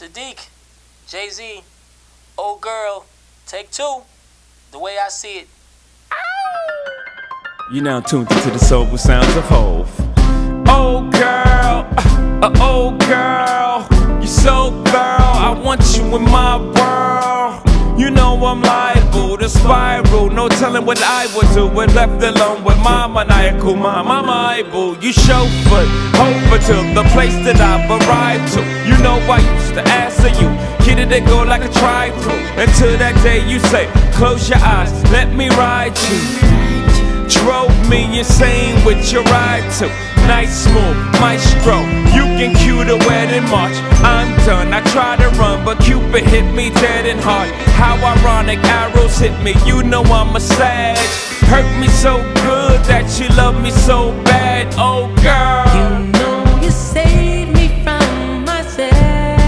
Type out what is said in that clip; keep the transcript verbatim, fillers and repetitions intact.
Sadiq, Jay-Z, old girl, take two, the way I see it. You now tuned into the soulful sounds of Hov. Oh girl, uh, oh girl, you so girl, I want you in my world. You know I'm liable to spiral, no telling what I would do when left alone with my maniacal mind. My Bible, you chauffeur over to the place that I've arrived to. You know I used to answer you, kitty that go like a trifle. Until that day you say, close your eyes, let me ride you. Drove me insane with your ride to nice smooth maestro. You can cue the wedding march. I'm done, I try to run, but Cupid hit me dead and hard. How ironic, arrows hit me, you know I'm a sage. Hurt me so good that you love me so bad, oh girl.